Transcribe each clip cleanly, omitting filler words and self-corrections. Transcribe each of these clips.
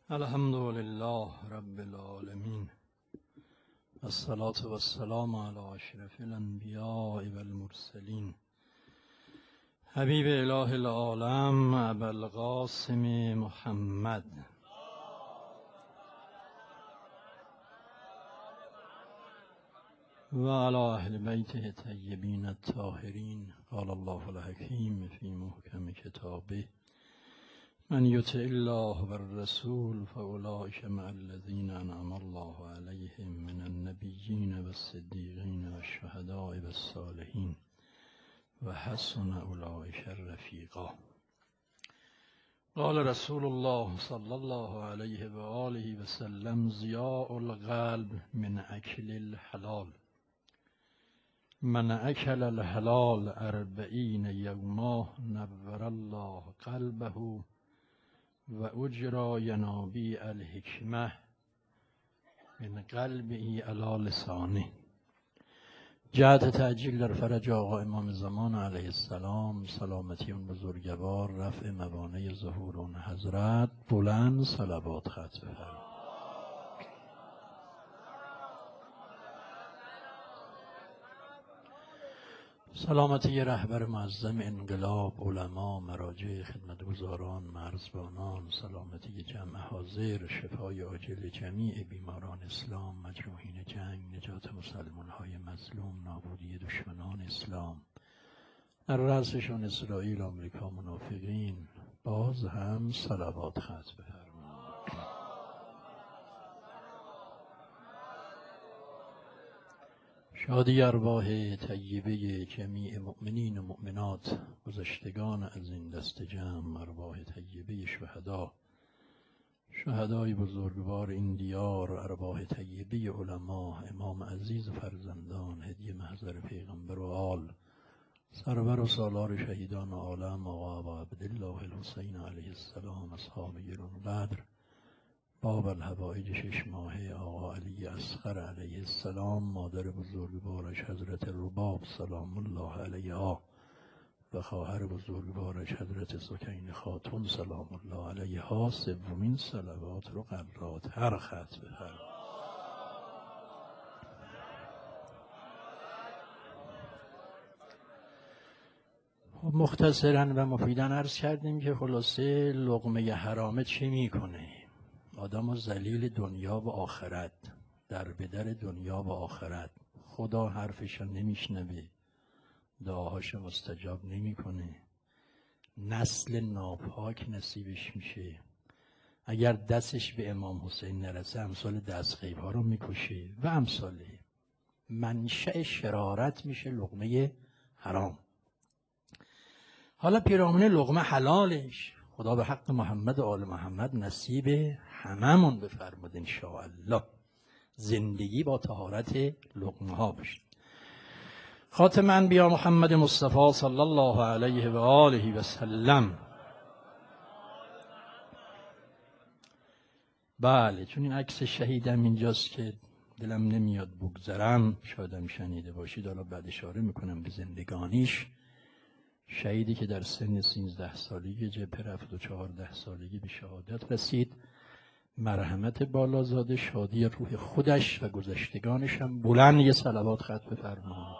الحمد لله رب العالمین الصلاة والسلام علی اشرف الانبیاء والمرسلین حبیب اله العالم ابوالقاسم محمد و علی اهل بیته طیبین الطاهرین. قال الله الحکیم فی محکم کتابه من یطع الله والرسول فاولئک مع الذین انعم الله علیهم من النبیین والصدیقین والشهداء والصالحین و حسن اولئک رفیقا. قال رسول الله صلی الله علیه و آله و سلم ضیاء القلب من اکل الحلال. من اکل الحلال 40 یوما نور الله قلبه و اجرا ینابیع الحکمه من قلبی علی لسانه. جهت تعجیل در فرج آقا امام زمان علیه السلام، سلامتی اون بزرگوار، رفع موانع ظهور اون حضرت، بلند صلوات ختم بفرمایید. سلامتی رهبر معظم انقلاب، علما، مراجع، خدمتگزاران، مرزبانان، سلامتی جمع حاضر، شفای عاجل جمیع بیماران اسلام، مجروحین جنگ، نجات مسلمان‌های مظلوم، نابودی دشمنان اسلام، در رأسشون اسرائیل، آمریکا، منافقین، باز هم صلوات ختم بفرمایید. شادی ارواح طیبه جمیع مؤمنین و مؤمنات، گذشتگان از این دست جمع، ارواح طیبه شهدا، شهدای بزرگوار این دیار، ارواح طیبه علما، امام عزیز و فرزندان، هدیه محضر پیغمبر و آل، سرور و سالار شهیدان عالم آقا ابا عبدالله الحسین علیه السلام، اصحاب گران قدر، باب الحوائج 6 ماهه آقا علی اصغر علیه السلام، مادر بزرگوارش حضرت رباب سلام الله علیها و خواهر بزرگوارش حضرت سکینه خاتون سلام الله علیها، سومین صلوات رو قرات هر خط بفرمایید. مختصراً و مفیداً عرض کردیم که خلاصه لقمه حرامه چی میکنه؟ آدم و ذلیل دنیا و آخرت، در بدر دنیا و آخرت. خدا حرفش نمیشنوه، دعاهاش مستجاب نمیکنه، نسل ناپاک نصیبش میشه، اگر دستش به امام حسین نرسه امثال دستغیب ها رو میکشه و امثاله. منشأ شرارت میشه لقمه حرام. حالا پیرامون لقمه حلالش خدا به حق محمد و آل محمد نصیب هممون بفرماد انشاءالله. زندگی با طهارت لقمه ها بشه. خاتم انبیا محمد مصطفی صلی الله علیه و آله و سلم. بله، چون این عکس شهیدم اینجاست که دلم نمیاد بگذرم، شایدم شنیده باشید، حالا بعد اشاره میکنم به زندگانیش. شهیدی که در سن 13 سالگی جبهه رفت و 14 سالگی به شهادت رسید. مرحمت بالازاده، شادی روح خودش و گذشتگانش هم بلند یه صلوات ختم بفرمایید.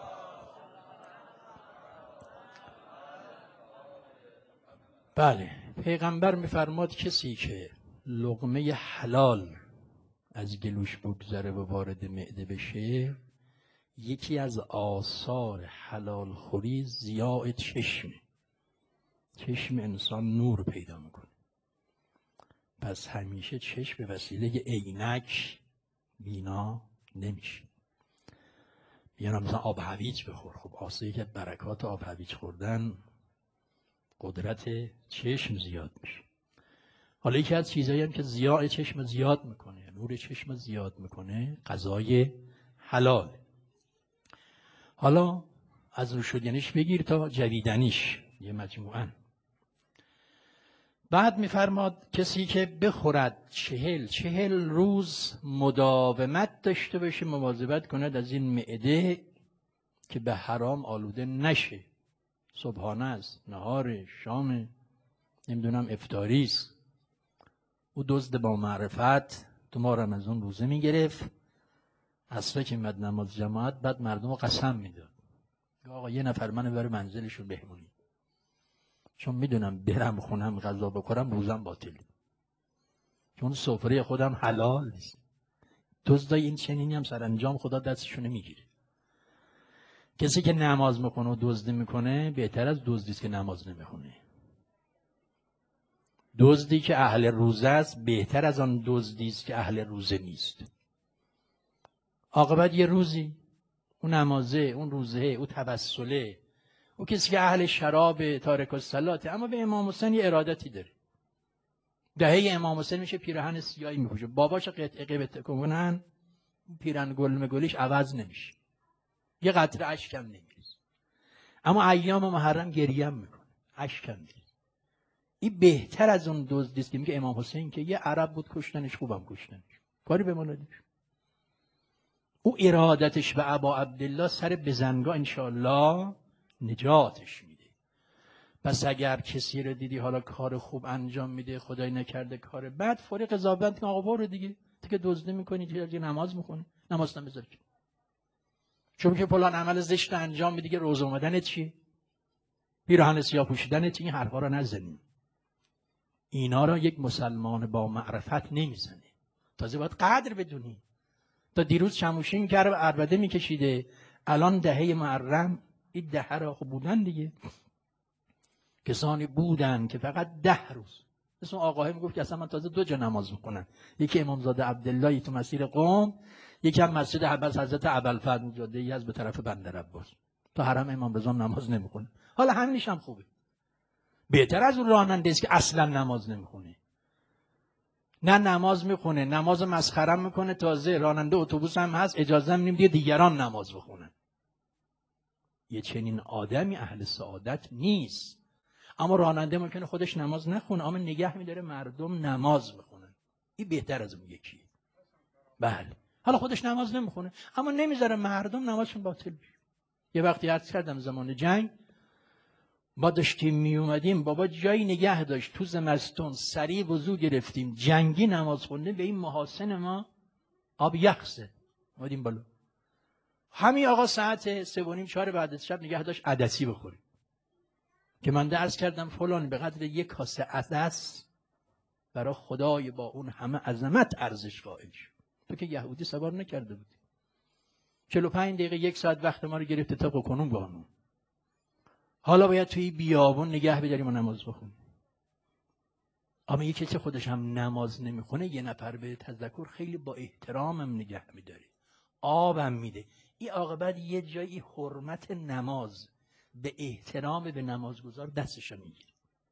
بله، پیغمبر میفرماد کسی که لقمه حلال از گلوش بگذره و وارد معده بشه، یکی از آثار حلال خوری ضیاء چشمه. چشم انسان نور پیدا میکنه، پس همیشه چشم به وسیله عینک بینا نمیشه. میگن مثلا آب هویج بخور. خب آسه که برکات آب هویج خوردن قدرت چشم زیاد میشه. حالا یکی از چیزایی هم که ضیاء چشم زیاد میکنه، نور چشم زیاد میکنه، غذای حلال. حالا از نوشیدنیش بگیر تا جویدنیش، یه مجموعاً. بعد میفرماد کسی که بخورد 40 روز مداومت داشته باشه، مواظبت کند از این معده که به حرام آلوده نشه. صبحانه است، نهار، شام، نمیدونم افطاری است، او دزد با معرفت تو ما رمضان روزه میگرفت، عصر که میاد نماز جماعت بعد مردم رو قسم میداد آقا یه نفر منو ببر منزلشون بهمونی، چون میدونم برم خونم غذا بخورم روزم باطله، چون سفره خودم حلال نیست. دزدای این چنینی هم سرانجام خدا دستشونه میگیره. کسی که نماز میخونه و دزدی میکنه بهتر از دزدی است که نماز نمیخونه. دزدی که اهل روزه است بهتر از آن دزدی است که اهل روزه نیست. عاقبت یه روزی اون نمازه، اون روزه، اون توسله، او کسی که اهل شراب تارک الصلاته اما به امام حسین یه ارادتی داره، دهه امام حسین میشه پیراهن سیاهی میپوشه، باباش قطعه کنن پیراهن گلش عوض نمیشه، یه قطره اشکم نمیریزه، اما ایام محرم گریم میکنه، اشکم میریزه. این بهتر از اون دزدی است که میگه امام حسین که یه عرب بود کشتنش، خوبم کشتنش، کاری به ما نداشت. او ارادتش به ابا عبدالله سر بزنگاه انشاءالله نجاتش میده. پس اگر کسی رو دیدی حالا کار خوب انجام میده، خدای نکرده کار بد، فوری قضاوت کن، آقا برو دیگه، تو که دزدی میکنی، دیگه نماز میکنی، نماز نمیذار که، چون که فلان عمل زشت انجام میدی که روزه اومدن چیه، پیراهن سیاه پوشیدن چیه، این حرفا رو نزنیم. اینا رو یک مسلمان با معرفت نمیزنه. تازه باید قدر بدونی. تا دیروز چموشین کرد عربده میکشیده، الان دهه محرم، این دهه را خب بودن دیگه، کسانی بودن که فقط 10 روز، مثل آقاهی میگفت که اصلا من تازه 2 جا نماز میکنم، یکی امامزاده عبدالله تو مسیر قم، یکی هم مسجد عباس حضرت ابوالفضل جاده ای از به طرف بندر عباس، تو حرم امام رضا نماز نمیکنه. حالا همینش هم خوبه، بهتر از اون راننده است که اصلا نماز نمیخونه، نه نماز میخونه، نماز مسخره میکنه، تازه راننده اتوبوس هم هست اجازه هم نمیده دیگران نماز بخونن. یه چنین آدمی اهل سعادت نیست. اما راننده ممکنه خودش نماز نخونه، اما نگه میداره مردم نماز بخونن، این بهتر از اون یکیه. بله، حالا خودش نماز نمیخونه اما نمیذاره مردم نمازشون باطل بشه. یه وقتی عرض کردم زمان جنگ ما داشتیم میومدیم، بابا جایی نگه داشت تو زمستون، سریع وضو گرفتیم، جنگی نماز خونده، به این محاسن ما آب یخزه اومدیم بالا. همین آقا ساعت 3:30-4 بعد از شب نگه داشت عدسی بخوریم، که من عرض کردم فلان به قدر 1 کاسه عدس برای خدای با اون همه عظمت ارزش قائل شد. تو که یهودی سوار نکرده بودی. 45 دقیقه 1 ساعت وقت ما رو گرفته تا کنون قانون. حالا باید توی بیابون نگه بداریم و نماز بخونیم. اما یکی که خودش هم نماز نمیخونه، یه نفر به تذکر خیلی با احترامم نگه میداره، آبم میده، این عاقبت یه جایی حرمت نماز به احترام به نمازگزار دستش میگیره،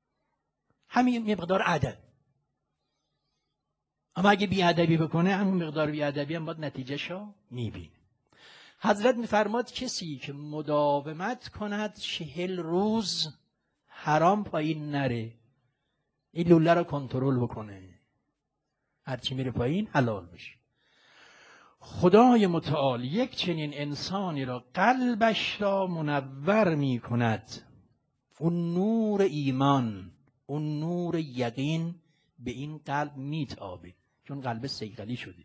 همین مقدار ادب. اما اگه بیادبی بکنه، همون مقدار بیادبی هم باید نتیجهشو میبینه. حضرت میفرماد کسی که مداومت کند 40 روز حرام پایین نره، این لوله رو کنترل بکنه، هرچی میره پایین حلال بشه. خدای متعال یک چنین انسانی را قلبش را منور می کند، اون نور ایمان، اون نور یقین به این قلب میتابه، چون قلب صیقلی شده،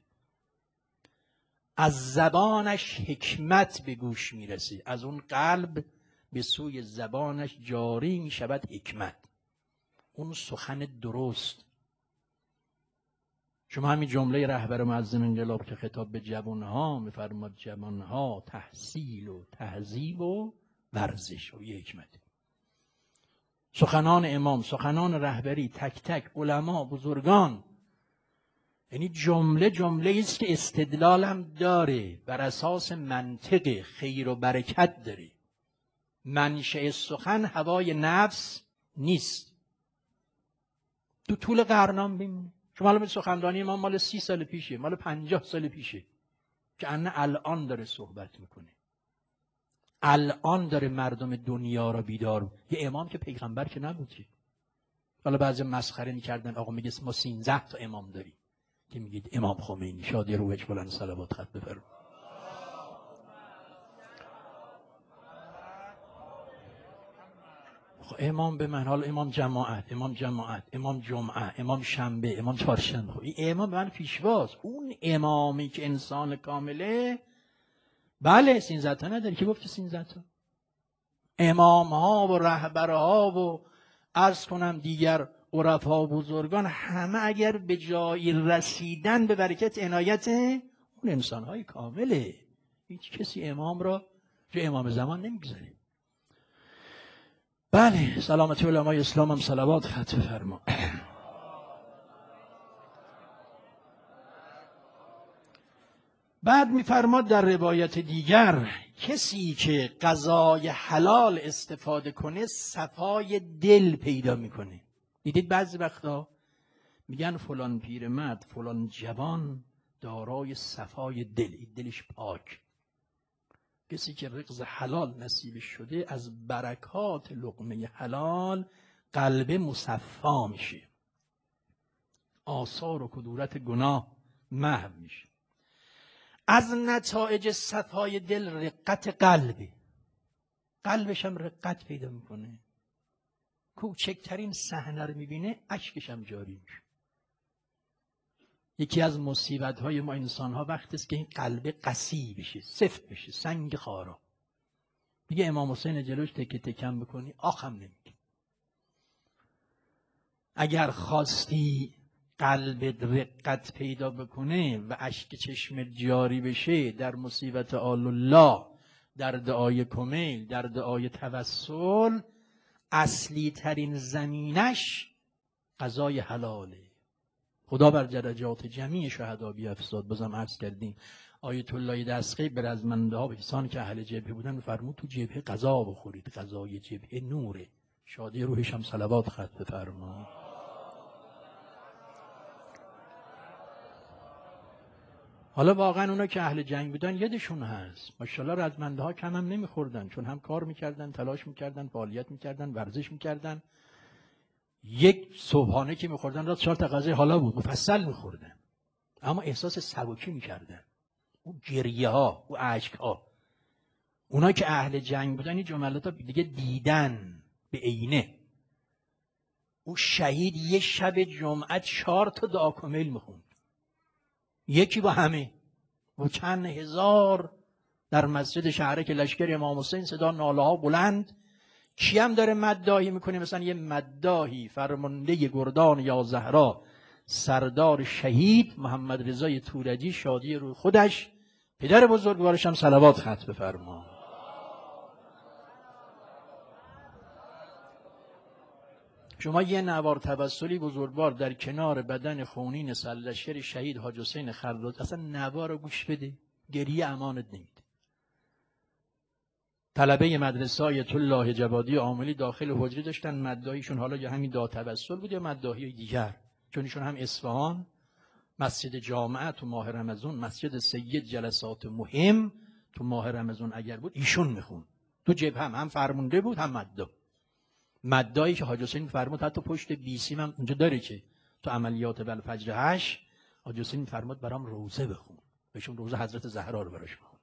از زبانش حکمت به گوش میرسه، از اون قلب به سوی زبانش جاری میشود حکمت، اون سخن درست. شما همین جمله رهبر معظم انقلاب که خطاب به جوانها میفرماد، جوانها تحصیل و تهذیب و ورزش و یه حکمت. سخنان امام، سخنان رهبری، تک تک علما بزرگان، یعنی جمله جمله است که استدلال هم داره، بر اساس منطق خیر و برکت داره. منشأ سخن هوای نفس نیست. تو طول قرنام ببینید شما الان سخنرانی ما مال 30 سال پیشه، مال 50 سال پیشه، که الان داره صحبت میکنه، الان داره مردم دنیا را بیدار. یه امام که پیغمبر که نبود که. حالا بعضی مسخره میکردن، آقا میگه ما 13 تا امام داریم، که میگید امام خمینی شادی روحش بلند صلوات خط بفرما. امام به من، حالا امام جماعت، امام جمعه، امام شنبه، امام چهارشنبه، این امام به من پیشواست. اون امامی که انسان کامله، بله سینزتا نداره، که گفت سینزتا؟ امام ها و رهبرها و عرض کنم دیگر عرفا و بزرگان، همه اگر به جایی رسیدن به برکت عنایت اون انسان های کامله. هیچ کسی امام را جو امام زمان نمیگذاره. بله سلامتی علمای اسلام هم صلوات خط فرما. بعد میفرماد در روایت دیگر، کسی که غذای حلال استفاده کنه صفای دل پیدا میکنه. دیدید بعضی وقتا میگن فلان پیرمرد، فلان جوان دارای صفای دل، دلش پاک. کسی که رزق حلال نصیبش شده، از برکات لقمه حلال قلب مصفا میشه، آثار و کدورت گناه محو میشه. از نتایج صفای دل رقت قلبه، قلبش هم رقت پیدا میکنه. کوچکترین صحنه رو میبینه اشکش هم جاری میشه. یکی از مصیبت‌های ما انسان‌ها وقتی است که این قلب قسی بشه، سفت بشه، سنگ خارا. دیگه امام حسین جلوش تکه تکم بکنی آخم نمیگه. اگر خواستی قلبت رقت پیدا بکنه و اشک چشم جاری بشه در مصیبت آل الله، در دعای کمیل، در دعای توسل، اصلی ترین زمینش غذای حلاله. خدا بر درجات جمیع شهدا بیفزاد. بازم عرض کردیم آیت الله دستقی به رزمنده ها، به کسانی که اهل جبهه بودن فرمود تو جبهه غذا بخورید، غذای جبهه نوره. شادی روحش هم صلوات خط بفرما. حالا واقعا اونا که اهل جنگ بودن یادشون هست، ماشاءالله رزمنده ها کم هم نمیخوردن، چون هم کار میکردن، تلاش میکردن، فعالیت میکردن، ورزش میکردن. یک صبحانه که میخوردن راست 4 تا غذای حالا بود، مفصل میخوردن، اما احساس سبکی میکردن. اون گریه ها، اون اشک ها، اونا که اهل جنگ بودن این جملات ها دیگه دیدن به عینه. اون شهید یه شب جمعه 4 تا دعا کمیل میخوند، یکی با همه و چند هزار در مسجد شهره که لشکر امام حسین، صدا ناله ها بلند. کی هم داره مداحی میکنه؟ مثلا یه مداحی فرمانده گردان یا زهرا، سردار شهید محمد رضای تورجی، شادی روی خودش، پدر بزرگوارش هم صلوات خط بفرما. شما یه نوار توسلی بزرگوار در کنار بدن خونین سرلشکر شهید حاج حسین خرداد، اصلا نوار رو گوش بده، گریه امانت نمیده. طلبه مدرسه آیت الله جوادی عاملی داخل حجره داشتن، مداحیشون حالا یا همین دعا توسل بود یا مداحی دیگر، چون ایشون هم اصفهان مسجد جامعه تو ماه رمضان، مسجد سید جلسات مهم تو ماه رمضان اگر بود ایشون میخون. تو جبهه هم فرمونده بود هم مداحی که حاج حسین فرمود حتی پشت بیسیم هم اونجا داره که تو عملیات بلفجر 8 حاج حسین فرمود برام روزه بخون، بهشون روزه حضرت زهرا رو براش بخون.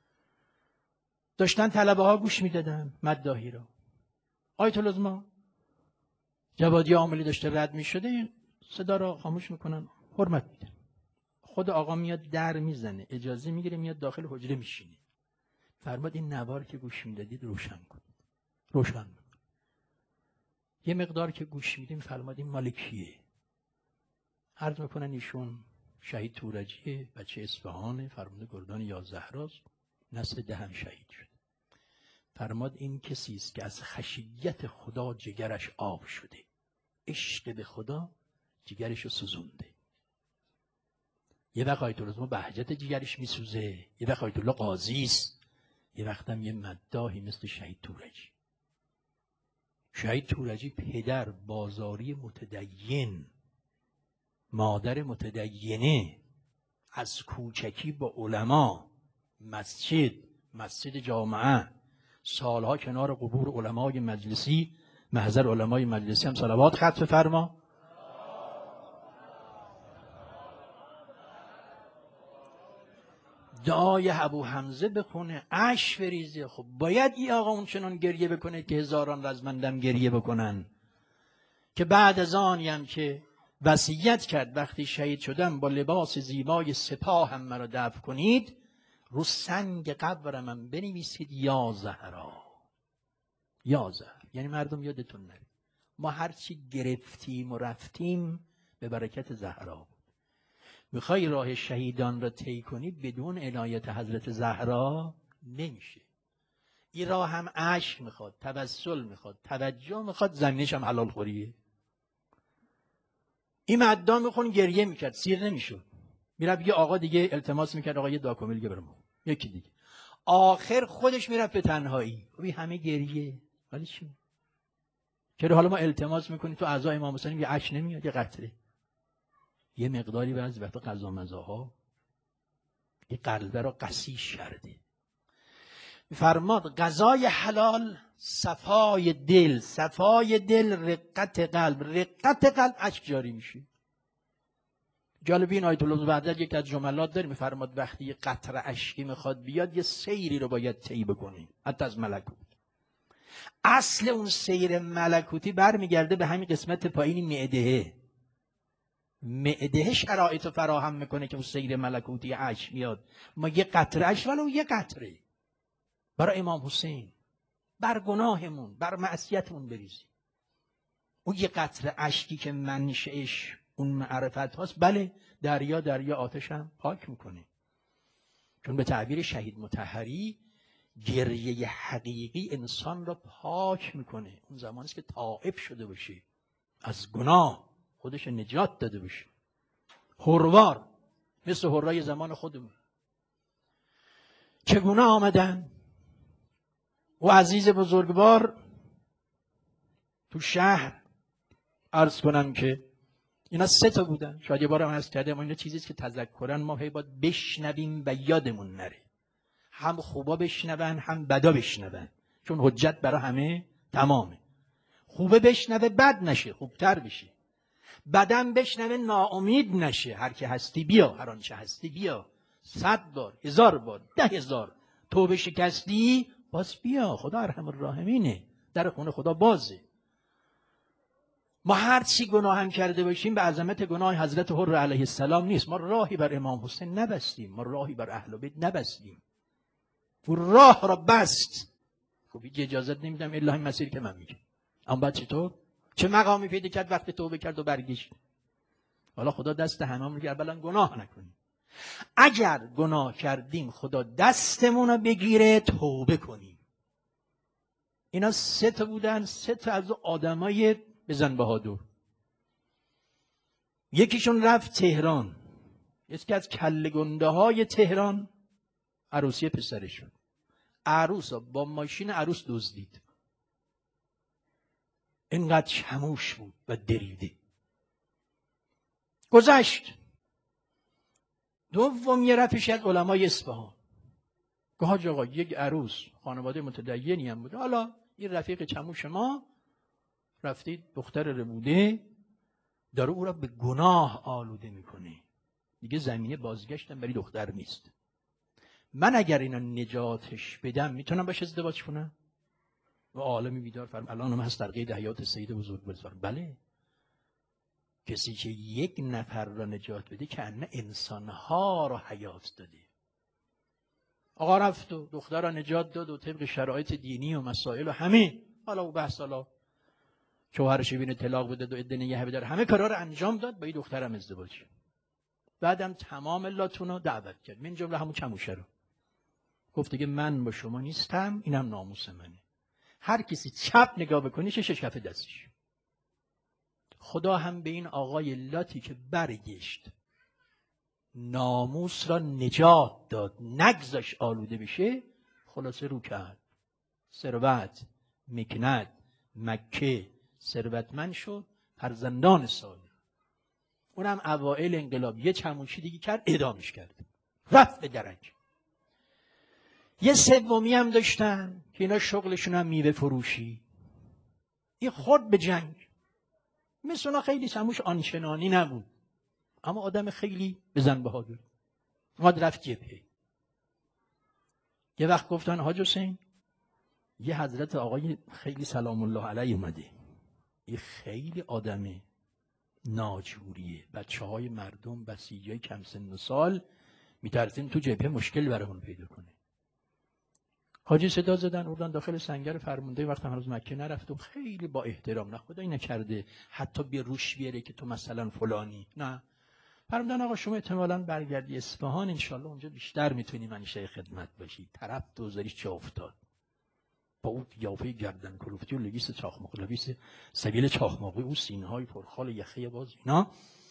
داشتن طلبه ها گوش میدادن مداحی رو. آیت العظما جوادی عاملی داشته رد میشده، صدا رو خاموش میکنن، حرمت میدن. خود آقا میاد در میزنه، اجازه میگیره، میاد داخل حجره میشینه. فرمود این نوار که گوش میدادید روشن کن. روشن کن. یه مقدار که گوش میدیم فرمود این مال کیه؟ عرض میکنن ایشون شهید تورجیه، بچه اصفهانه، فرمانده گردان یا زهراست، نسل 10 شهید شد. فرماد این کسی است که از خشیت خدا جگرش آب شده، عشق به خدا جگرش رو سوزونده. یه وقت آیت الله بهجت جگرش میسوزه، یه وقت آیت الله قاضی است، یه وقت هم یه مداحی مثل شهید تورجی. شهید تورجی پدر بازاری متدین، مادر متدینه، از کوچکی با علما، مسجد جامعه، سالها کنار قبور علمای مجلسی، محضر علمای مجلسی هم صلوات خط فرما. دعای ابو حمزه بخونه، اشک بریزه. خب باید این آقا اون چنان گریه بکنه که هزاران رزمندم گریه بکنن که بعد از آنی هم که وصیت کرد وقتی شهید شدم با لباس زیبای سپاه هم مرا دفن کنید، رو سنگ قبرم هم بنویسید یا زهرا. یا زهر یعنی مردم یادتون نره ما هرچی گرفتیم و رفتیم به برکت زهرا بود. میخوای راه شهیدان را طی کنی بدون عنایت حضرت زهرا نمیشه. این راه هم عشق میخواد، توسل میخواد، توجه میخواد، زمینش هم حلال خوریه. این مددا میخون گریه میکرد، سیر نمیشد. میرفت یه آقا دیگه التماس میکرد آقا یه داکومل دیگه برام، یکی دیگه. آخر خودش میرفت به تنهایی. خب همه گریه، ولی چی؟ چرا حالا ما التماس میکنیم تو اعضای امام حسین یه عشق نمیاد، یه قطره، یه مقداری بعضی وقتا قضا مزاها این قلبه را قسیش کرده. فرماد غذای حلال صفای دل، صفای دل رقت قلب، رقت قلب اشک جاری میشه. جالب این آیت الله وحدت یک از جملات داره، میفرماد وقتی یه قطره اشکی میخواد بیاد یه سیری رو باید طی بکنی، حتی از ملکوت. اصل اون سیر ملکوتی برمیگرده به همین قسمت پایین معدهه. معده شرایط فراهم میکنه که اون سیر ملکوتی اشک میاد. ما یه قطره اشک، ولو یه قطره برای امام حسین، بر گناهمون، بر معصیتمون بریزیم. اون یه قطره اشکی که منشأش اون معرفت هاست، بله دریا دریا آتش هم پاک میکنه. چون به تعبیر شهید مطهری گریه حقیقی انسان را پاک میکنه. اون زمانی است که تائب شده باشه، از گناه خودش نجات داده باشه، هروار مثل هرای زمان خودمون. چگونه آمدن و عزیز بزرگوار تو شهر، عرض کنم که اینا 3 تا بودن. شاید یه بارم عرض کردم اینا چیزیست که تذکرن ما باید بشنویم و یادمون نره. هم خوبا بشنون هم بدا بشنون، چون حجت برای همه تمامه. خوبه بشنوه بد نشه، خوبتر بشه. بدم بشنوه ناامید نشه، هر که هستی بیا، هر آنچه هستی بیا. 100 بار، 1000 بار، 10,000 توبه شکستی باز بیا، خدا ارحم الراحمینه، در خونه خدا بازه. ما هر چی گناه هم کرده باشیم به عظمت گناه حضرت حر علیه السلام نیست. ما راهی بر امام حسین نبستیم، ما راهی بر اهل بیت نبستیم، و راه را بست. خب هیچ اجازت نمیدم الا این مسیر که من میگم. اما بعد چطور؟ چه مقامی پیدا کرد وقتی توبه کرد و برگشت؟ حالا خدا دست هممون رو اولا گناه نکنیم. اگر گناه کردیم خدا دستمون رو بگیره توبه کنیم. اینا 3 تا بودن، 3 تا از آدمای بزن بهادر. یکیشون رفت تهران، یکی از کله گنده های تهران عروسی پسرش شد. عروس با ماشین عروس دزدید. اینقدر چموش بود و دریده. گذشت. دوم یه رفیش از علمای اصفهان. گفت حاج آقا یک عروس خانواده متدینی هم بوده، حالا این رفیق چموش ما رفتید دختر ربوده داره او را به گناه آلوده میکنه، دیگه زمینه بازگشتم برای دختر نیست. من اگر اینا نجاتش بدم میتونم باش ازدواج کنم؟ و عالمی بیدار فرم الان هم هست در قید حیات سید بزرگوار. بله، کسی که یک نفر را نجات بده که انه انسانها را حیات داده. آقا رفت و دختر را نجات داد و طبق شرایط دینی و مسائل و همه، حالا او بحث حالا شوهرش بینه طلاق بده و عده نگه بداره، همه کارا رو انجام داد، با این دخترم ازدواج. بعدم تمام لاتون رو دعوت کرد، من جمله همون چموشه رو. گفت دیگه من با شما نیستم، اینم ناموس منه. هر کسی چپ نگاه بکنی شش کف دستش. خدا هم به این آقای لاتی که برگشت ناموس را نجات داد، نگذاش آلوده بشه، خلاصه رو کرد. ثروت، مکنت، مکه، ثروتمند شد، فرزندان صالح. اونم اوائل انقلاب یه چموشی دیگه کرد، اعدامش کرد، رفت به درک. یه سومی هم داشتن که اینا شغلشون هم میوه فروشی. این خورد به جنگ. مثل اونا خیلی چموش آنچنانی نبود، اما آدم خیلی بزن بهادر. اومد رفت جبهه. یه وقت گفتن حاج حسین یه حضرت آقای خیلی سلام الله علیه اومده، یه خیلی آدم ناجوریه، بچه‌های مردم بسیجای کم سن و سال میترسیم تو جبهه مشکل برامون پیدا کنه. حاجی صدا زدن اوردن داخل سنگر فرمانده، وقت هنوز مکه نرفتم، خیلی با احترام، نه خدایی نکرده حتی به روش بیاره که تو مثلا فلانی، نه، فرمودن آقا شما احتمالاً برگردی اصفهان، انشالله اونجا بیشتر میتونی منشه خدمت باشی. طرف دوزاریش چه افتاد با اون قیافه گردن کلفتی و لبیس چاخماق، لبیس سبیل چاخماقی، او سینه‌های پرخال یخه باز اینا.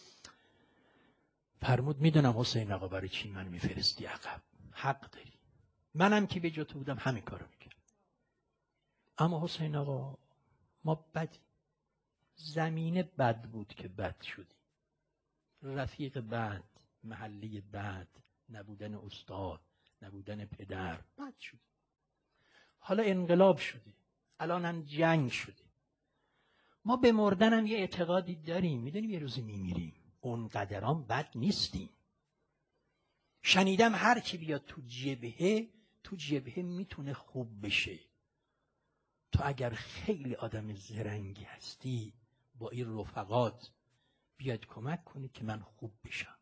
فرمود میدونم حسین آقا برای چی من میفرستی عقب، حق داری، منم که به جا تو بودم همین کارو میکردم. اما حسین آقا ما بدی، زمینه بد بود که بد شدی، رفیق بد، محلی بد، نبودن استاد، نبودن پدر، بد شدی. حالا انقلاب شده، الان هم جنگ شده، ما به مردن هم یه اعتقادی داریم، میدونیم یه روزی میمیریم، اونقدرام بد نیستیم. شنیدم هر کی بیاد تو جبهه میتونه خوب بشه. تو اگر خیلی آدم زرنگی هستی با این رفقات بیاد کمک کنی که من خوب بشم.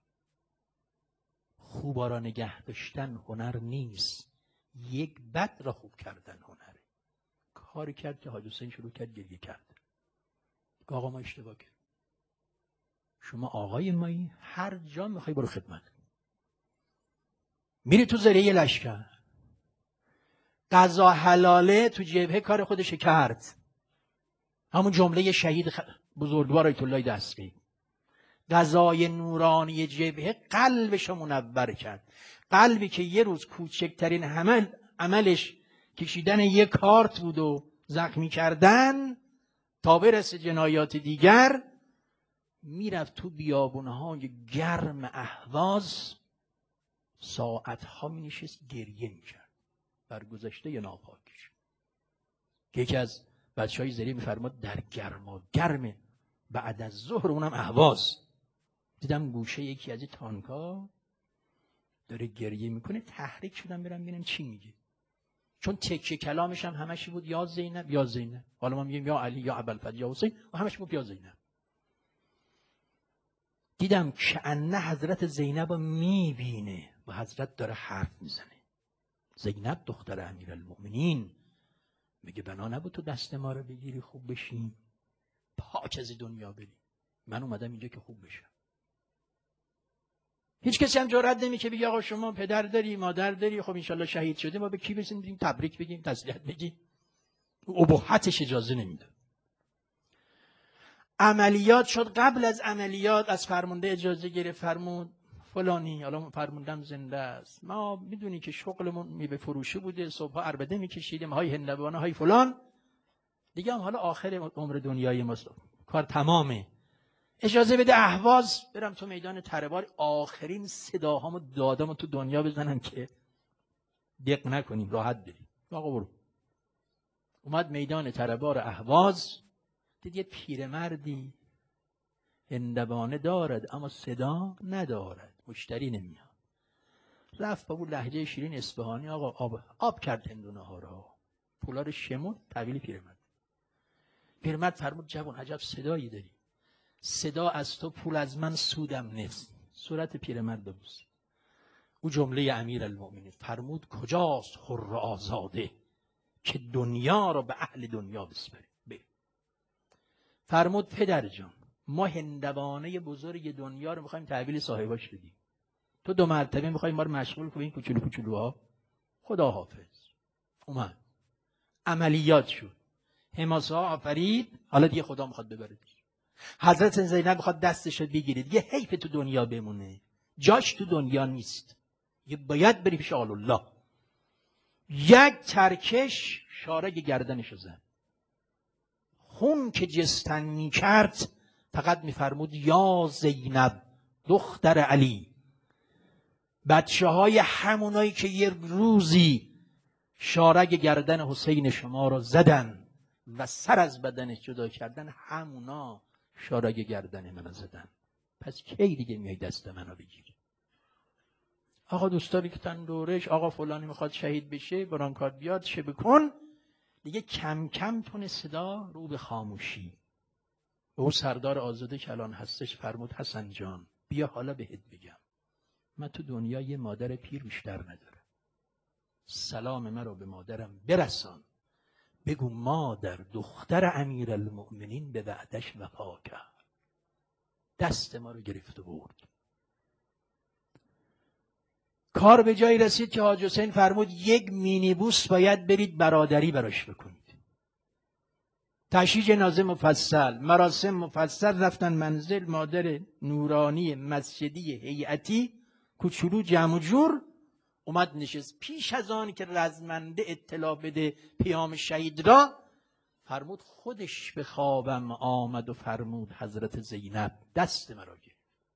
خوبا را نگه داشتن هنر نیست، یک بد را خوب کردن هنره. کاری کرد که حاج حسین شروع کرد گریه کرد. آقا ما اشتباه کرد، شما آقای مایی، هر جا میخوای برو خدمت، میری تو زره لشکر، قضا حلاله تو جبهه کار خودش کرد، همون جمله شهید بزرگوار آیت الله دستگیر، قضای نورانی جبهه قلبش منور کرد. قلبی که یه روز کوچکترین عملش کشیدن یه کارت بود و زخمی کردن تا برسه جنایات دیگر، میرفت تو بیابونهای گرم اهواز ساعتها می نشست گریه میکرد بر گذشته ناپاکش. که یکی از بچهای زری میفرماد در گرم بعد از ظهر، اونم اهواز، دیدم گوشه یکی از تانکا داره گریه میکنه، تحریک شدم برم ببینم چی میگه، چون تکیه کلامش هم همش بود یا زینب یا زینب، حالا ما میگیم یا علی یا ابوالفضل یا حسین، و همش بود یا زینب. دیدم که انه حضرت زینب رو میبینه و حضرت داره حرف میزنه. زینب دختر امیرالمؤمنین میگه بنا نبود تو دست ما رو بگیری خوب بشیم، پاک از دنیا بری، من اومدم اینجا که خوب بشم. هیچ کسی هم جرئت نمیکنه بگه آقا شما پدر داری مادر داری، خب انشالله شهید شده، ما به کی بگیم تبریک بگیم تسلیت بگیم؟ ابهتش اجازه نمیده. عملیات شد، قبل از عملیات از فرمانده اجازه گرفت، فرمود فلانی، حالا فرموندم زنده است، ما میدونی که شغلمون میوه فروشی بوده، صبحا عربده میکشیدیم، های هندوانه های فلان دیگه، هم حالا آخر عمر دنیای ما کار تمامه، اجازه بده اهواز برم تو میدان تربار، آخرین صداهامو دادامو تو دنیا بزنم که دق نکنیم، راحت بریم. آقا برو. اومد میدان تربار اهواز، دید یه پیرمردی هندوانه دارد اما صدا ندارد، مشتری نمیاد. رفت با اون لهجه شیرین اصفهانی آقا آب کرد هندونه ها را، پولا رو شمرد، تحویل پیرمرد فرمود جوان عجب صدایی داری، صدا از تو پول از من سودم نیست. صورت پیرمرد ببوس. او جمله امیرالمؤمنین فرمود کجاست حر آزاده که دنیا رو به اهل دنیا بسپره. فرمود پدر جان ما هندوانه بزرگ دنیا رو میخوایم تحویل صاحباش بدیم، تو 2 مرتبه میخوایم ما رو مشغول کنی این کوچولوها، خدا حافظ. اومد عملیات شد، حماسه ها آفرید، حالا دیگه خدا میخواد ببردش. حضرت زینب میخواد دستش رو بگیره، دیگه حیف تو دنیا بمونه، جاش تو دنیا نیست، یه باید بری پیش آل الله. یک ترکش شارگ گردنشو زد، خون که جستن میکرد فقط میفرمود یا زینب دختر علی. بچه های همونایی که یه روزی شارگ گردن حسین شما رو زدن و سر از بدنش جدا کردن، همونا شارگ گردن منو زدن، پس کی دیگه میای دست منو بگیری؟ آقا دوستا ریختن دورش، آقا فلانی میخواد شهید بشه، برانکارد بیاد شه بکن. دیگه کم کم تونه صدا رو به خاموشی. به اون سردار آزاده که الان هستش فرمود حسن جان بیا حالا بهت بگم، من تو دنیا یه مادر پیر بیشتر ندارم. سلام من رو به مادرم برسان، بگو مادر دختر امیرالمؤمنین به وعدش وفا کرد. دست ما رو گرفت و برد. کار به جایی رسید که حاج حسین فرمود یک مینیبوس باید برید برادری براش بکنید. تشییع جنازه مفصل، مراسم مفصل، رفتن منزل مادر نورانی مسجدی هیئتی کوچولو جمع و جور. اومد نشست پیش از آن که رزمنده اطلاع بده پیام شهید را. فرمود خودش به خوابم آمد و فرمود حضرت زینب دست مرا گرفت.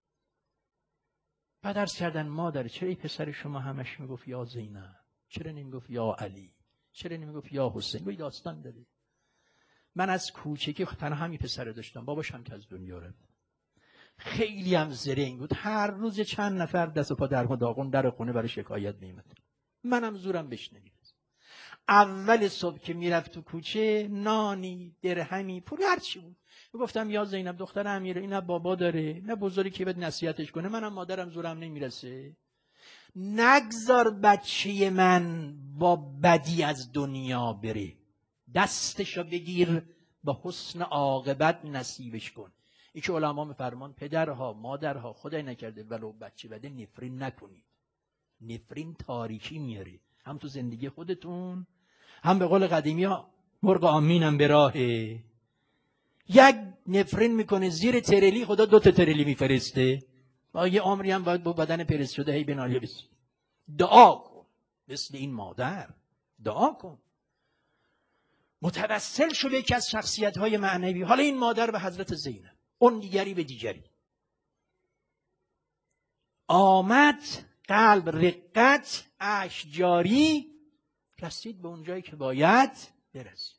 بعد عرض کردن مادر چرا این پسر شما همش میگفت یا زینب، چرا نمیگفت یا علی، چرا نمیگفت یا حسین؟ گوی داستان داره. من از کوچگی تنها همین پسر داشتم، باباش هم که از دنیا رفت. خیلی هم زرنگ بود، هر روز چند نفر دست و پا در داغون در خونه برای شکایت می‌آمد. منم زورم بهش نمی‌رسید. اول صبح که میرفت تو کوچه نانی، درهمی، پول هر چی بود، میگفتم یا زینب دختر امیره، این نه بابا داره نه بزرگی که بهت نصیحتش کنه، منم مادرم زورم نمیرسه. نگذار بچه من با بدی از دنیا بره، دستشو بگیر با حسن عاقبت نصیبش کن. این که علما میفرمان پدرها مادرها خدای نکرده ولو بچه بده نفرین نکنید. نفرین تاریکی میاره، هم تو زندگی خودتون، هم به قول قدیمی ها مرغ آمینم به راهه. یک نفرین میکنه زیر تریلی، خدا 2 تا تریلی میفرسته. یه عمری هم باید با بدن پرست شده هی بنالی بسی. دعا کن مثل این مادر، دعا کن، متوسل شو به یکی از شخصیت‌های معنوی. حالا این مادر به حضرت زینب، اون دیگری به دیگری. آمد قلب رقت اشک جاری، رسید به اون جایی که باید برسید.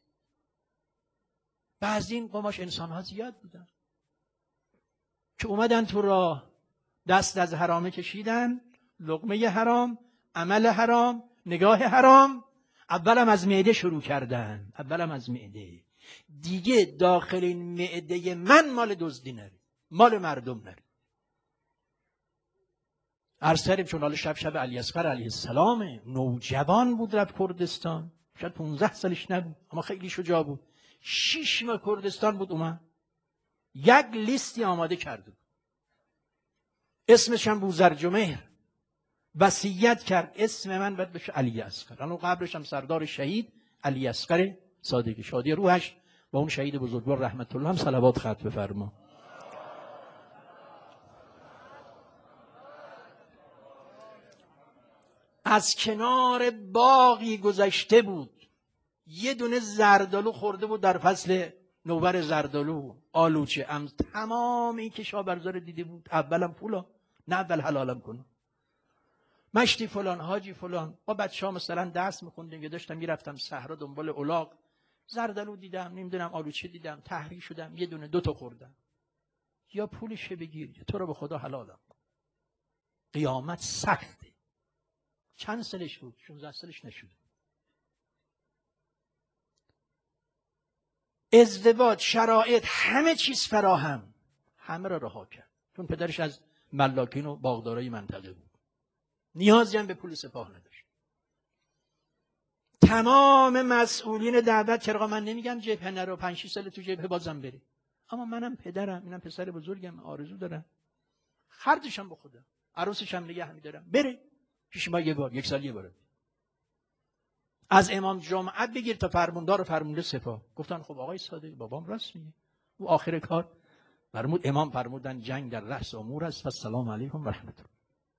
بعضی این قماش انسان‌ها زیاد بودن که اومدن تو راه، دست از حرامه کشیدن، لقمه حرام، عمل حرام، نگاه حرام. اولم از معده شروع کردن، اولم از معده. دیگه داخل این معده من مال دزدی نره، مال مردم نره. عرض کردیم چون حالا شب علی اصغر علیه السلامه، نوجوان بود رفت کردستان، شاید 15 سالش نبود اما خیلی شجاع بود. 6 ماه کردستان بود، اومد یک لیستی آماده کرده، اسمش هم بوذرجمهر. وصیت کرد اسم من باید بشه علی اصغر. الان قبرش هم سردار شهید علی اصغر صادقی، شادی روحش با اون شهید بزرگوار رحمت الله هم صلوات ختم بفرما. از کنار باغی گذشته بود، یه دونه زردالو خورده بود در فصل نوبر زردالو، آلوچه. تمام این کشاورزا دیده بود. اولم پولا، نه اول حلالم کنم. مشتی فلان، حاجی فلان. با بچه‌ها مثلا درس می‌خوندیم یا داشتم میرفتم صحرا دنبال الاغ، زردالو دیدم، نمیدونم آلوچه دیدم، تحریک شدم، یه دونه 2 تا خوردم. یا پولش بگیر یا تو رو به خدا حلالم کن. قیامت سخته. چند سالش بود؟ 16 سالش نشد. ازدواج، شرایط، همه چیز فراهم، همه را رها کرد. چون پدرش از ملاکین و باغدارای منطقه بود، نیازی هم به پول سپاه نداشت. تمام مسئولین دعوت کرد. من نمیگم جبهه نرو، 5-6 سال تو جبهه بازم بری، اما منم پدرم، اینم پسر بزرگم، آرزو دارم، خرجشم به خودم، عروسشم نگه می‌دارم، بره پیش ما 1 سال 1 بار. از امام جمعه بگیر تا فرماندار و فرمانده سپاه. گفتن خب آقای صادق بابام راست میگه. او آخر کار فرمود، امام فرمودن جنگ در رأس امور است و السلام علیکم و رحمت الله.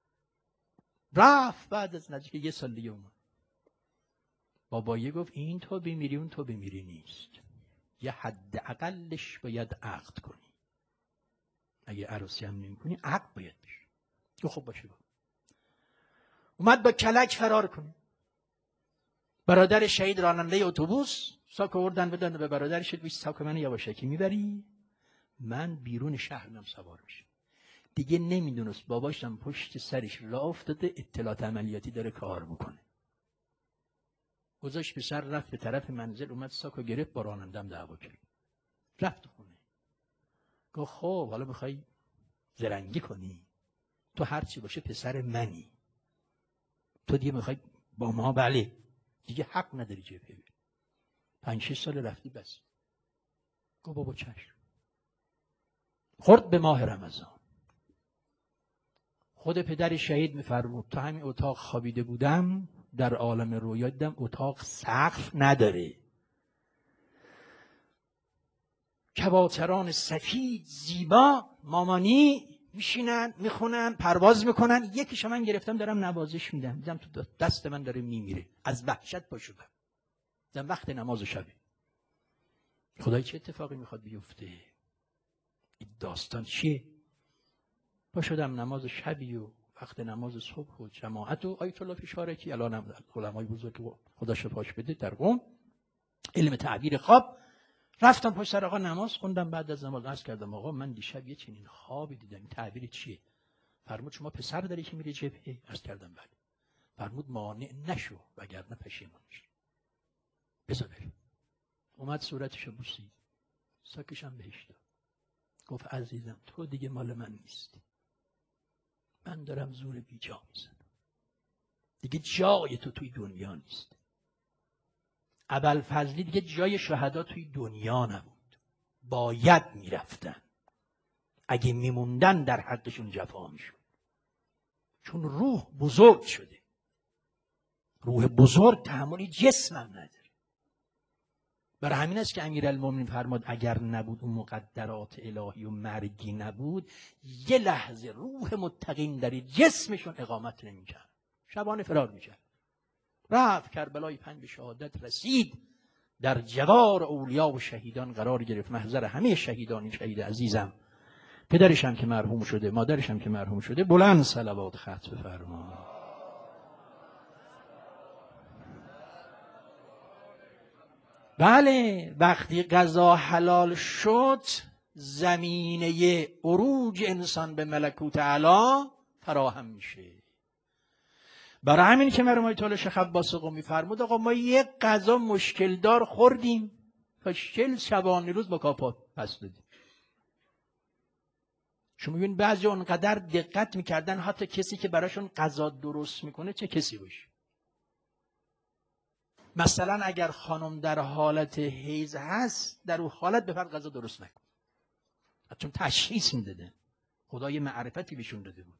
رفت. بعد از نزدیک 1 سال دیگه اومد. بابایی گفت این تو بمیری اون تو بمیری نیست، یه حد اقلش باید عقد کنی، اگه عروسی هم نمی کنی عقد باید بشه. تو خب باشه. اومد با کلک فرار کنه. برادر شهید راننده اتوبوس ساک آوردن بدن به برادرش، بیش ساک من یواشکی میبری، من بیرون شهر میام سوار میشم. دیگه نمیدونست باباشم پشت سرش راه افتاده، اطلاعات عملیاتی داره کار میکنه. گذاشت پسر، رفت به طرف منزل، اومد ساکو گرفت، با رانندم دعوا کرد. رفت خونه. گفت خب حالا میخوای زرنگی کنی؟ تو هر چی باشه پسر منی. تو دیگه میخوای با ما، بله، دیگه حق نداری جبهه بری. 5-6 سال رفتی بس. گفت بابا چشم. خورد به ماه رمضان. خود پدر شهید میفرمود تو همین اتاق خوابیده بودم، در عالم رویا دیدم اتاق سقف نداره، کبوتران سفید زیبا مامانی میشینن میخونن پرواز میکنن. یکیشو من گرفتم دارم نوازش میدم، دیدم تو دست من داره میمیره، از وحشت پا شدم. دیدم وقت نماز شبه. خدای چه اتفاقی میخواد بیفته؟ این داستان چیه؟ پا شدم نماز شبی و وقت نماز صبح و جماعت و آیت الله فشارکی، الان هم علمای بزرگ خدا شفاش بده در قم، علم تعبیر خواب. رفتم پشت سر آقا نماز خوندم. بعد از نماز عرض کردم آقا من دیشب یه چنین خوابی دیدم، این تعبیر چیه؟ فرمود شما پسر داری که میره جبهه؟ عرض کردم بله. فرمود مانع نشو وگرنه پشیمون میشی، بذار بره. اومد صورتشو بوسید، ساکشم بهش داد. گفت عزیزم تو دیگه مال من نیستی، من دارم زور بیجا میزنم، دیگه جای تو توی دنیا نیست. ابوالفضلی دیگه جای شهدا توی دنیا نبود، باید میرفتن، اگه میموندن در حقشون جفا میشد، چون روح بزرگ شده. روح بزرگ تحمل جسم هم نداره. برای همین است که امیرالمومنین فرمود اگر نبود اون مقدرات الهی و مرگی نبود، یه لحظه روح متقین در جسمشون اقامت نمی‌کرد، شبانه فرار می‌کرد. رفت کربلای 5 به شهادت رسید، در جوار اولیا و شهیدان قرار گرفت، محضر همه شهیدان. این شهید عزیزم پدرش هم که مرحوم شده، مادرش هم که مرحوم شده، بلند صلوات خط بفرما. بله، وقتی قضا حلال شد، زمینه عروج انسان به ملکوت اعلی فراهم میشه. برای همین که مرحوم آیت الله شیخ عباس قمی فرمود آقا ما یک غذا مشکل دار خوردیم تا 40 شبانه روز مکافات پس دادیم. شما میبینید بعضی اونقدر دقت میکردن حتی کسی که براشون غذا درست میکنه چه کسی باشه. مثلا اگر خانم در حالت حیض هست، در اون حالت به فرض غذا درست نکن، چون تشخیص میداده، خدای معرفتی بهشون داده بود.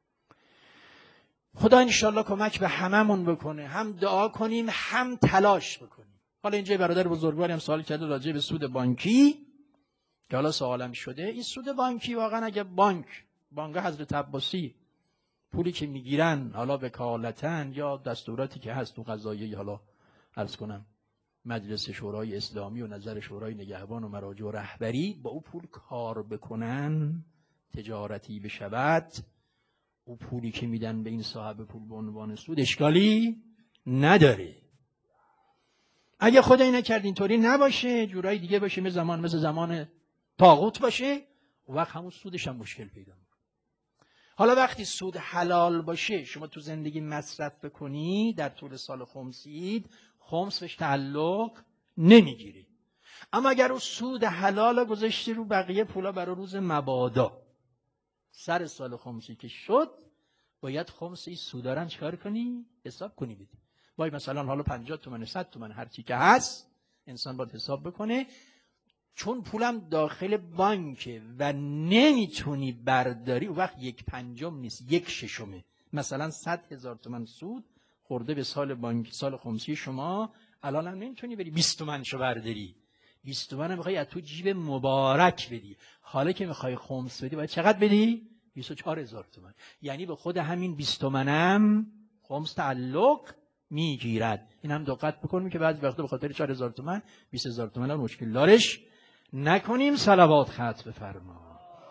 خدا انشالله کمک به هممون بکنه، هم دعا کنیم هم تلاش بکنیم. حالا اینجا برادر بزرگواری هم سوال کرده راجع به سود بانکی که حالا سوالم شده. این سود بانکی واقعا اگه بانک حضرت عباسی پولی که میگیرن حالا وکالتن یا دستوراتی که هست تو قضاییه، حالا عرض کنم مجلس شورای اسلامی و نظر شورای نگهبان و مراجع و رهبری، با او پول کار بکنن، تجارتی بشود، او پولی که میدن به این صاحب پول به عنوان سود اشکالی نداره. اگه خدایی نکرد اینطوری نباشه، جورایی دیگه باشه، مثل زمان طاغوت باشه، و وقت همون سودش هم مشکل پیدا میکنه. حالا وقتی سود حلال باشه، شما تو زندگی مصرف بکنی در طول سال خمسید، خمس بهش تعلق نمیگیره. اما اگر اون سود حلال گذاشتی رو بقیه پولا برای روز مبادا، سر سال خمسی که شد باید خمس این سودارن چکار کنی؟ حساب کنی بدی. باید مثلا حالا 50 تومن 100 تومن هر چی که هست انسان باید حساب بکنه، چون پولم داخل بانکه و نمیتونی برداری، اون وقت 1/5 نیست 1/6. مثلا 100,000 تومن سود خورده به سال بانک، سال خمسی شما، الان هم نمیتونی بری 20 تومنشو برداری، 20 تومن هم میخوای از تو جیب مبارک بدی. حالا که میخوای خمس بدی باید چقدر بدی؟ 24,000 تومن. یعنی به خود همین 20 تومنم خمس تعلق میگیرد. این هم دقت بکنیم که بعضی وقتا به خاطر 4,000 تومن 20,000 تومن هم مشکل دارش نکنیم. صلوات خط بفرما.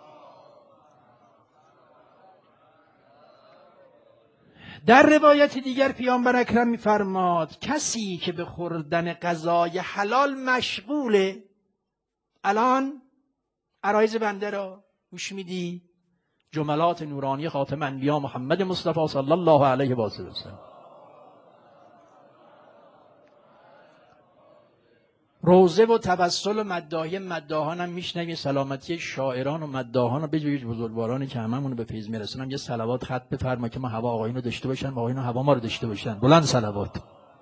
در روایت دیگر پیامبر اکرم می‌فرماد کسی که به خوردن غذای حلال مشغوله، الان عرایض بنده را گوش میدی، جملات نورانی خاتم انبیا محمد مصطفی صلی الله علیه و آله و سلم. روزه و تبسل و مداحی مداحان هم میشنویم. سلامتی شاعران و مداحان و بجویج بزرگوارانی که هممون به فیض میرسونم یه صلوات خط بفرما که ما هوا آقایون رو داشته باشن و آقایون هوا ما رو داشته باشن. بلند صلوات.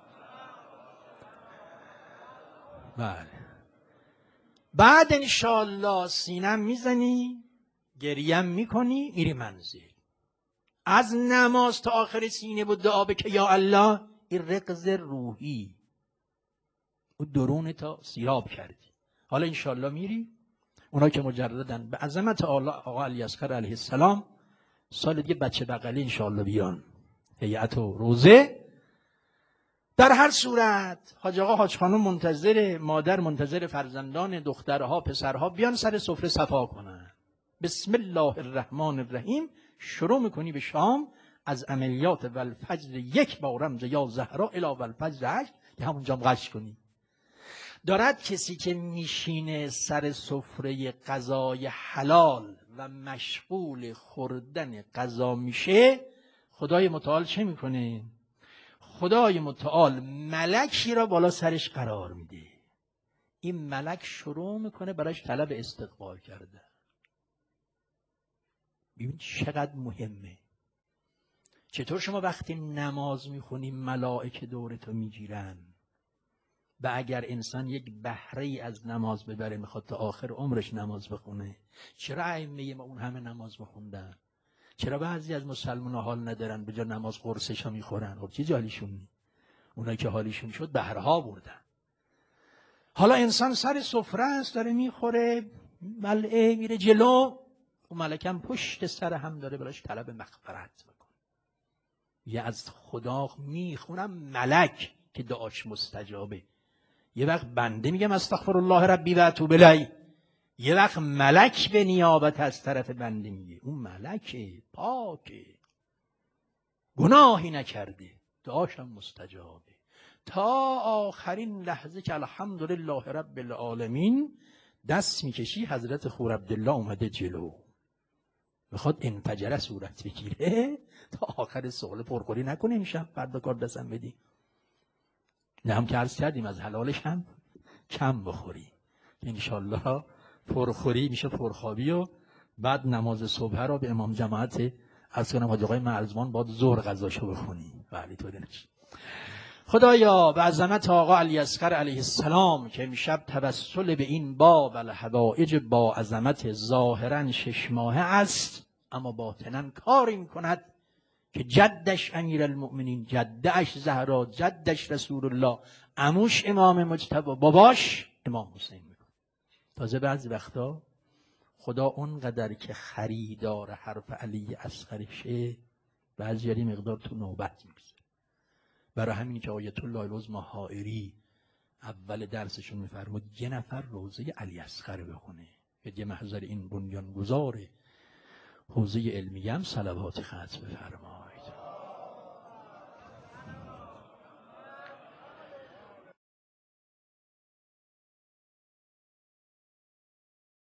بله. بعد انشالله سینم میزنی، گریم میکنی، میری منزل. از نماز تا آخر سینه بود دعا بکه یا الله، این رقص روحی و درون تا سیراب کردی. حالا انشالله میری. اونا که مجردن به عظمت آقا علیاصغر علیه السلام سال دیگه بچه بغلی انشالله بیان هیئت و روزه. در هر صورت حاج آقا حاج خانم منتظر، مادر منتظر فرزندان دخترها پسرها بیان سر سفره صفا کنن. بسم الله الرحمن الرحیم شروع میکنی به شام از عملیات والفجر یک با رمز یا زهرا الی والفجر 8 که همونجا قش کنی. دارد کسی که میشینه سر سفره غذای حلال و مشغول خوردن غذا میشه، خدای متعال چه میکنه؟ خدای متعال ملکی را بالا سرش قرار میده. این ملک شروع میکنه براش طلب استقبال کرده. ببین چقدر مهمه. چطور شما وقتی نماز میخونی ملائکه دورتو میگیرن و اگر انسان یک بهره از نماز ببره میخواد تا آخر عمرش نماز بخونه، چرا ائمه ما اون همه نماز بخوندن؟ چرا بعضی از مسلمان‌ها حال ندارن به جا نماز قرصشو میخورن؟ خب چه جالیشون؟ اونایی که حالیشون شد بهرها بردن. حالا انسان سر سفره است داره میخوره، ملعه میره جلو، اون ملکم پشت سر هم داره براش طلب مغفرت میکنه. یه از خدا میخونم ملک که دعاش مستجابه. یه وقت بنده میگم استغفر الله ربی و اتوب الیه، یه وقت ملک به نیابت از طرف بنده میگه. اون ملکه پاکه، گناهی نکرده، دعاش هم مستجابه تا آخرین لحظه که الحمدلله رب العالمین دست میکشی حضرت خور عبدالله اومده جلو میخواد انفجره صورت بگیره. تا آخر سوال پرخوری نکنی امشب فردا کار دستم بدی. نه هم که عرض کردیم از حلالش هم کم بخوری. انشالله پرخوری میشه پرخوابی و بعد نماز صبح رو به امام جماعت عرض کنم حاج آقای مرزبان باید ظهر غذاشو بخونی. بله طوری نشه. خدایا به عظمت آقا علیاصغر علیه السلام که امشب توسل به این باب الحوائج با عظمت ظاهرا 6 ماهه است اما باطنا کار این کند که جدش امیرالمؤمنین، جدش زهرا، جدش رسول الله، عموش امام مجتبی، باباش امام حسین میکن. تازه بعضی وقتا خدا اونقدر که خریدار حرف علی اصغرشه بعضی یاری مقدار تو نوبت میگذاره. برای همین که آیت الله العظمی حائری اول درسشون میفرمود یه نفر روزه علی اصغر بخونه که یه محضر این بنیانگذار حوزه علمیه هم صلوات ختم بفرما.